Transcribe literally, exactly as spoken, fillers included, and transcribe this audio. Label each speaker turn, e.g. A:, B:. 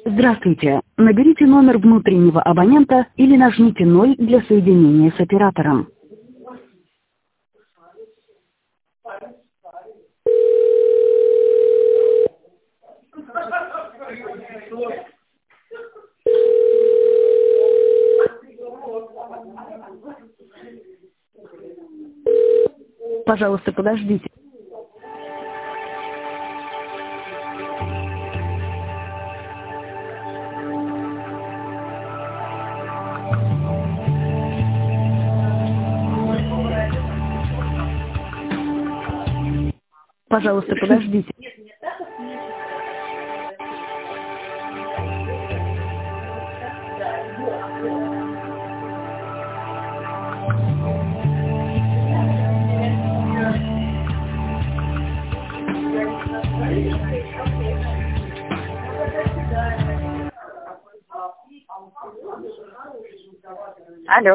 A: Здравствуйте. Наберите номер внутреннего абонента или нажмите ноль для соединения с оператором. Пожалуйста, подождите. Пожалуйста, подождите.
B: Алло.